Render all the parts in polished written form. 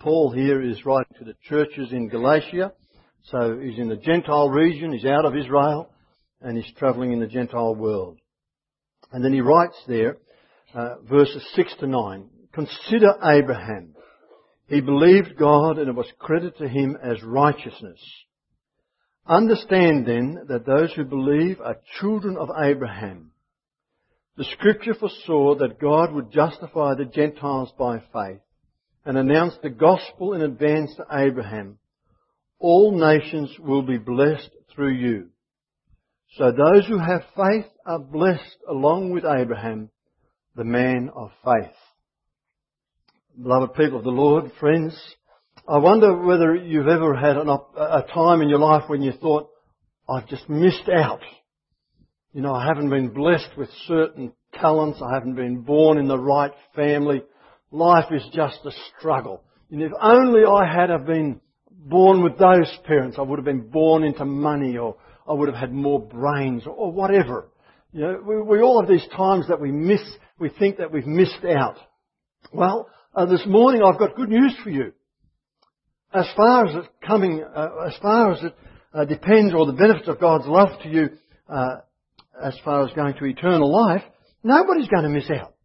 Paul here is writing to the churches in Galatia. So he's in the Gentile region, he's out of Israel, and he's travelling in the Gentile world. And then he writes there, verses 6 to 9, "Consider Abraham. He believed God, and it was credited to him as righteousness. Understand then that those who believe are children of Abraham. The Scripture foresaw that God would justify the Gentiles by faith and announce the gospel in advance to Abraham. All nations will be blessed through you. So those who have faith are blessed along with Abraham, the man of faith." Beloved people of the Lord, friends, I wonder whether you've ever had a time in your life when you thought, "I've just missed out. I haven't been blessed with certain talents. I haven't been born in the right family. Life is just a struggle. If only I had have been born with those parents, I would have been born into money, or I would have had more brains," or whatever. We all have these times that we think that we've missed out. Well, this morning I've got good news for you. As far as it depends, or the benefits of God's love to you, as far as going to eternal life, nobody's going to miss out.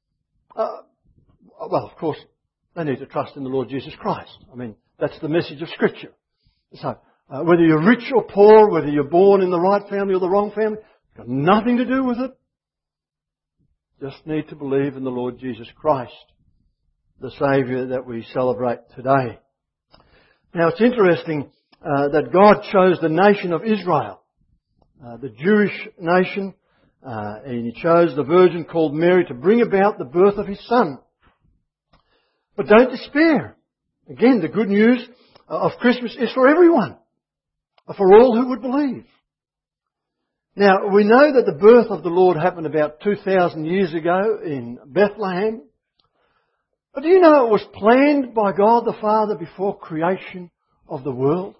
Well, of course, they need to trust in the Lord Jesus Christ. That's the message of Scripture. So, whether you're rich or poor, whether you're born in the right family or the wrong family, it's got nothing to do with it. Just need to believe in the Lord Jesus Christ, the Saviour that we celebrate today. Now, it's interesting that God chose the nation of Israel, the Jewish nation, and He chose the virgin called Mary to bring about the birth of His Son. But don't despair. Again, the good news of Christmas is for everyone, for all who would believe. Now, we know that the birth of the Lord happened about 2,000 years ago in Bethlehem. But do you know it was planned by God the Father before creation of the world?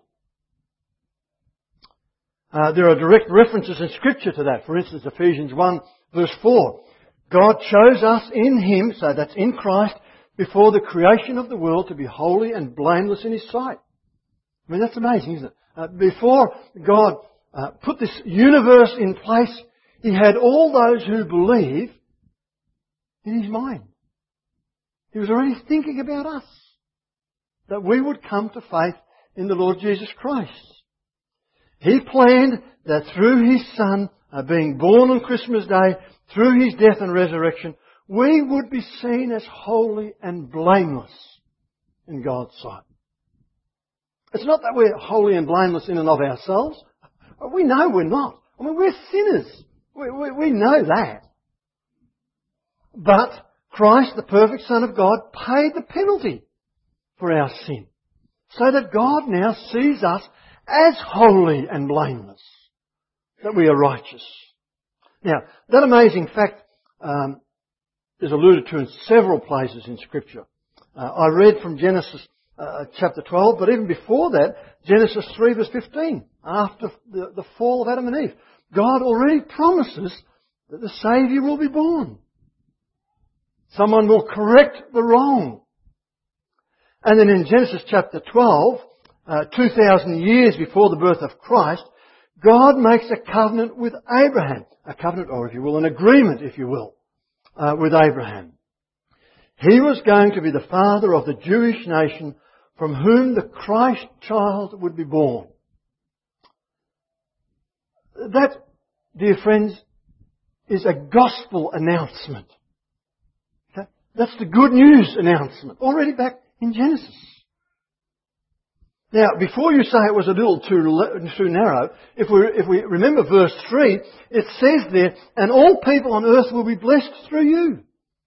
There are direct references in Scripture to that. For instance, Ephesians 1 verse 4. God chose us in Him, so that's in Christ, before the creation of the world to be holy and blameless in His sight. That's amazing, isn't it? Before God put this universe in place, He had all those who believe in His mind. He was already thinking about us, that we would come to faith in the Lord Jesus Christ. He planned that through His Son, being born on Christmas Day, through His death and resurrection, we would be seen as holy and blameless in God's sight. It's not that we're holy and blameless in and of ourselves. We know we're not. We're sinners. We know that. But Christ, the perfect Son of God, paid the penalty for our sin, so that God now sees us as holy and blameless, that we are righteous. Now, that amazing fact is alluded to in several places in Scripture. I read from Genesis chapter 12, but even before that, Genesis 3 verse 15, after the fall of Adam and Eve, God already promises that the Saviour will be born. Someone will correct the wrong. And then in Genesis chapter 12, 2,000 years before the birth of Christ, God makes a covenant with Abraham. A covenant, or if you will, an agreement, if you will, with Abraham. He was going to be the father of the Jewish nation from whom the Christ child would be born. That, dear friends, is a gospel announcement. Okay? That's the good news announcement, already back in Genesis. Now, before you say it was a little too narrow, if we remember verse 3, it says there, "And all people on earth will be blessed through you."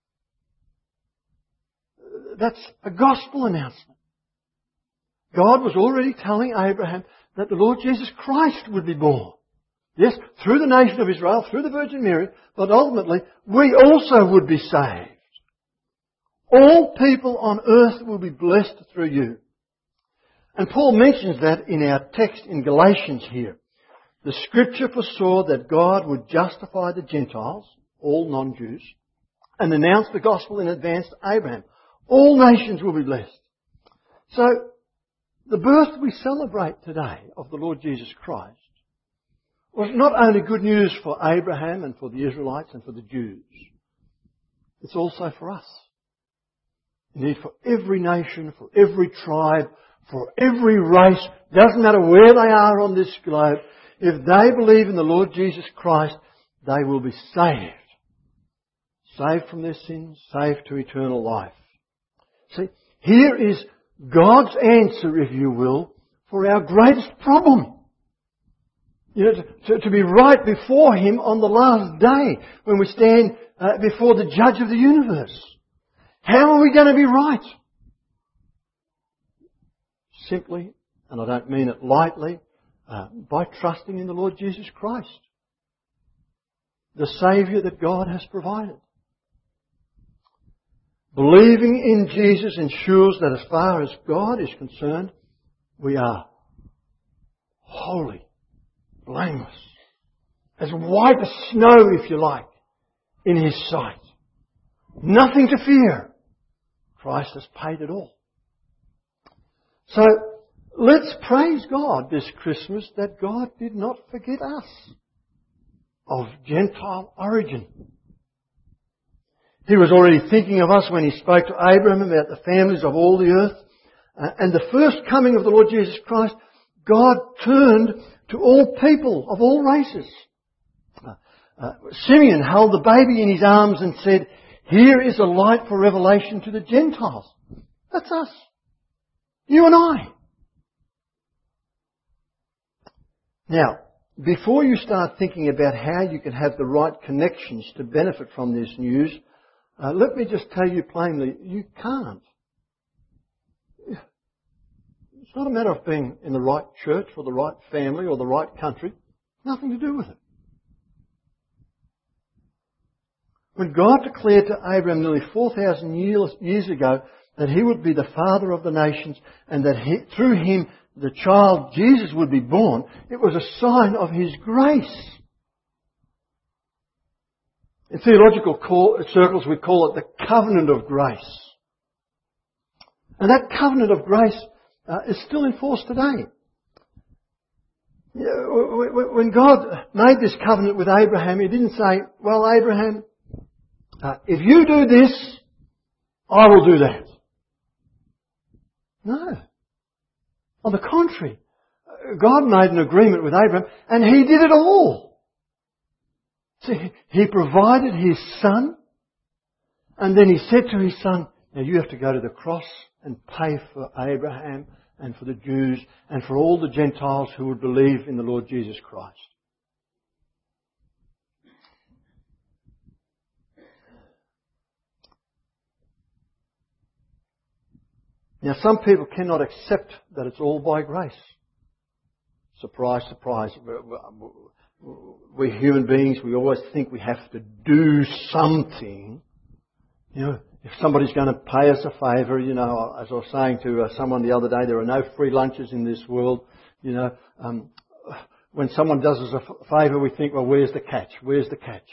That's a gospel announcement. God was already telling Abraham that the Lord Jesus Christ would be born. Yes, through the nation of Israel, through the Virgin Mary, but ultimately we also would be saved. All people on earth will be blessed through you. And Paul mentions that in our text in Galatians here. The Scripture foresaw that God would justify the Gentiles, all non-Jews, and announce the gospel in advance to Abraham. All nations will be blessed. So, the birth we celebrate today of the Lord Jesus Christ was not only good news for Abraham and for the Israelites and for the Jews. It's also for us. Indeed, for every nation, for every tribe, for every race, doesn't matter where they are on this globe, if they believe in the Lord Jesus Christ, they will be saved. Saved from their sins, saved to eternal life. See, here is God's answer, if you will, for our greatest problem. To be right before Him on the last day when we stand before the Judge of the universe. How are we going to be right? Simply, and I don't mean it lightly, by trusting in the Lord Jesus Christ, the Saviour that God has provided. Believing in Jesus ensures that as far as God is concerned, we are holy, blameless, as white as snow, if you like, in His sight. Nothing to fear. Christ has paid it all. So, let's praise God this Christmas that God did not forget us of Gentile origin. He was already thinking of us when He spoke to Abraham about the families of all the earth. And the first coming of the Lord Jesus Christ, God turned to all people of all races. Simeon held the baby in his arms and said, "Here is a light for revelation to the Gentiles." That's us. You and I. Now, before you start thinking about how you can have the right connections to benefit from this news, let me just tell you plainly, you can't. It's not a matter of being in the right church or the right family or the right country. Nothing to do with it. When God declared to Abraham nearly 4,000 years ago that he would be the father of the nations and that through him the child Jesus would be born, it was a sign of His grace. In theological circles we call it the covenant of grace. And that covenant of grace is still in force today. When God made this covenant with Abraham, He didn't say, "Well, Abraham, if you do this, I will do that." No. On the contrary, God made an agreement with Abraham and He did it all. See, He provided His Son, and then He said to His Son, "Now you have to go to the cross and pay for Abraham and for the Jews and for all the Gentiles who would believe in the Lord Jesus Christ." Now, some people cannot accept that it's all by grace. Surprise, surprise. We human beings, we always think we have to do something. If somebody's going to pay us a favour, as I was saying to someone the other day, there are no free lunches in this world. When someone does us a favour, we think, well, where's the catch? Where's the catch?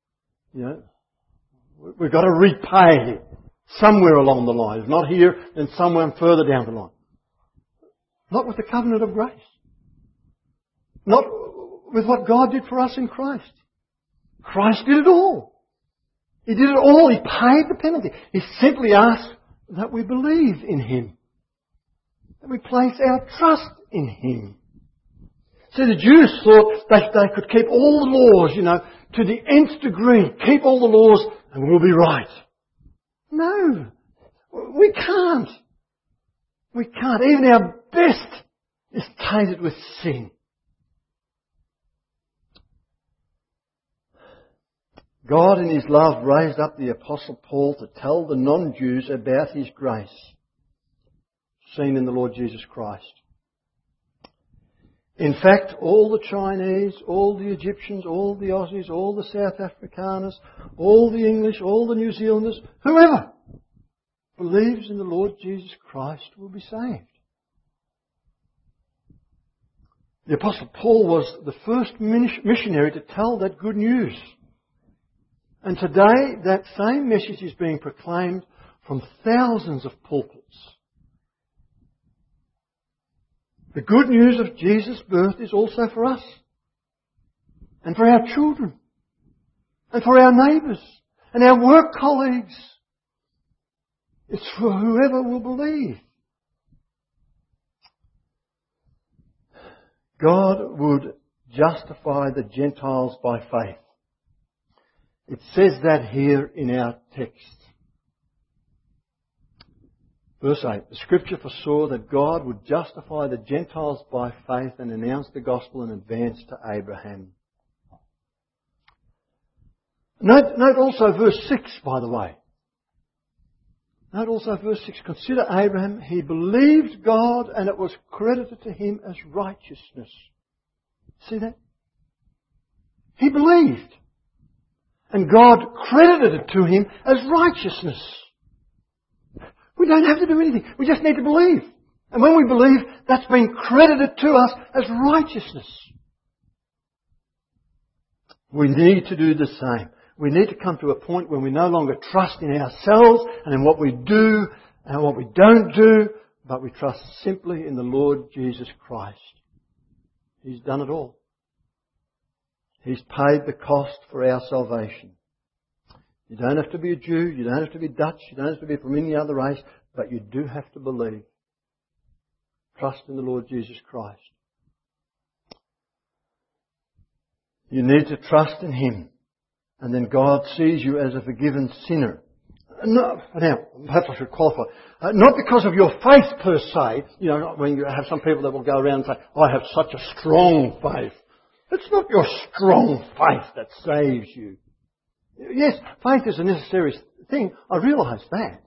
We've got to repay somewhere along the line. If not here, then somewhere further down the line. Not with the covenant of grace. Not with what God did for us in Christ. Christ did it all. He did it all. He paid the penalty. He simply asked that we believe in Him. That we place our trust in Him. See, the Jews thought they could keep all the laws, to the nth degree. Keep all the laws and we'll be right. No, we can't. We can't. Even our best is tainted with sin. God in His love raised up the Apostle Paul to tell the non-Jews about His grace, seen in the Lord Jesus Christ. In fact, all the Chinese, all the Egyptians, all the Aussies, all the South Afrikaners, all the English, all the New Zealanders, whoever believes in the Lord Jesus Christ will be saved. The Apostle Paul was the first missionary to tell that good news. And today, that same message is being proclaimed from thousands of pulpits The good news of Jesus' birth is also for us, and for our children, and for our neighbours, and our work colleagues. It's for whoever will believe. God would justify the Gentiles by faith. It says that here in our text. Verse 8, the Scripture foresaw that God would justify the Gentiles by faith and announce the gospel in advance to Abraham. Note also verse 6, by the way. Note also verse 6. Consider Abraham, he believed God and it was credited to him as righteousness. See that? He believed. And God credited it to him as righteousness. We don't have to do anything. We just need to believe. And when we believe, that's been credited to us as righteousness. We need to do the same. We need to come to a point where we no longer trust in ourselves and in what we do and what we don't do, but we trust simply in the Lord Jesus Christ. He's done it all. He's paid the cost for our salvation. You don't have to be a Jew, you don't have to be Dutch, you don't have to be from any other race, but you do have to believe. Trust in the Lord Jesus Christ. You need to trust in Him. And then God sees you as a forgiven sinner. Now, perhaps I should qualify. Not because of your faith per se. You know, when you have some people that will go around and say, I have such a strong faith. It's not your strong faith that saves you. Yes, faith is a necessary thing. I realise that.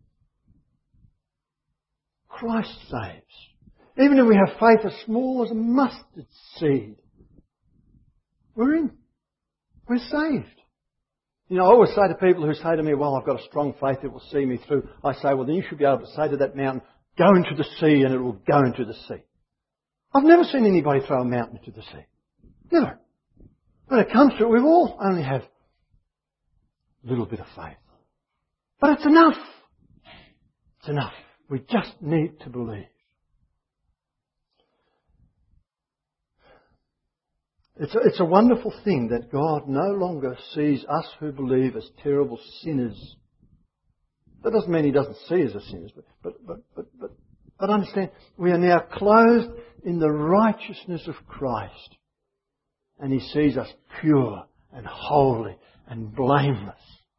Christ saves. Even if we have faith as small as a mustard seed, we're in. We're saved. You know, I always say to people who say to me, well, I've got a strong faith, it will see me through. I say, well, then you should be able to say to that mountain, go into the sea, and it will go into the sea. I've never seen anybody throw a mountain into the sea. Never. When it comes to it, we all only have a little bit of faith. But it's enough. It's enough. We just need to believe. It's a wonderful thing that God no longer sees us who believe as terrible sinners. That doesn't mean He doesn't see us as sinners, but understand, we are now clothed in the righteousness of Christ. And He sees us pure and holy and blameless.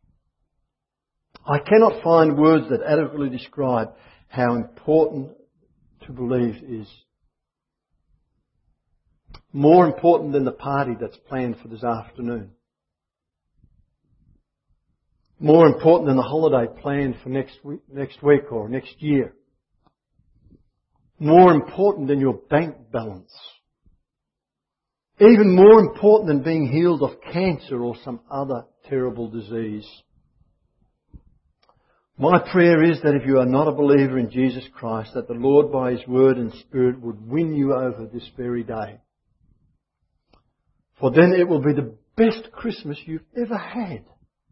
I cannot find words that adequately describe how important to believe is. More important than the party that's planned for this afternoon. More important than the holiday planned for next week or next year. More important than your bank balance. Even more important than being healed of cancer or some other terrible disease. My prayer is that if you are not a believer in Jesus Christ, that the Lord by His Word and Spirit would win you over this very day. For then it will be the best Christmas you've ever had.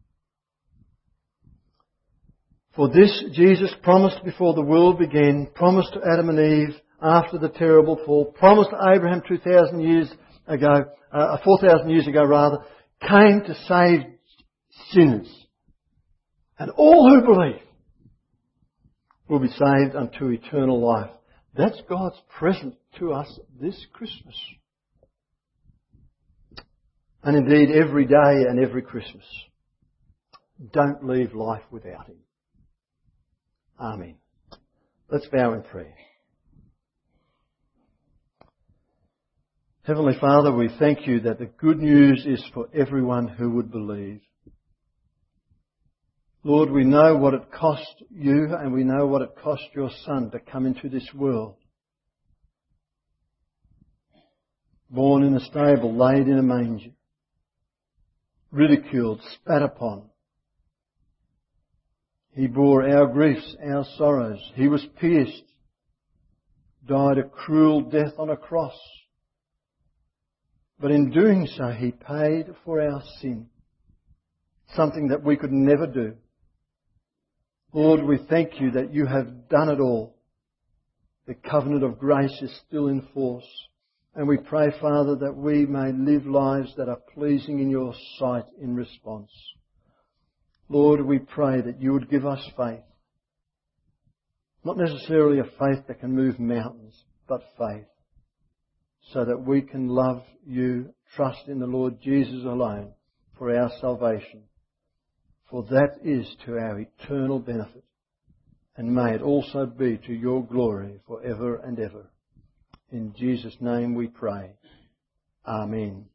For this Jesus promised before the world began, promised to Adam and Eve after the terrible fall, promised to Abraham 4,000 years ago, came to save sinners. And all who believe will be saved unto eternal life. That's God's present to us this Christmas. And indeed every day and every Christmas. Don't leave life without Him. Amen. Let's bow in prayer. Heavenly Father, we thank You that the good news is for everyone who would believe. Lord, we know what it cost You and we know what it cost Your Son to come into this world. Born in a stable, laid in a manger. Ridiculed, spat upon. He bore our griefs, our sorrows. He was pierced, died a cruel death on a cross. But in doing so, He paid for our sin, something that we could never do. Lord, we thank You that You have done it all. The covenant of grace is still in force. And we pray, Father, that we may live lives that are pleasing in your sight in response. Lord, we pray that you would give us faith. Not necessarily a faith that can move mountains, but faith. So that we can love you, trust in the Lord Jesus alone for our salvation. For that is to our eternal benefit. And may it also be to your glory forever and ever. In Jesus' name we pray. Amen.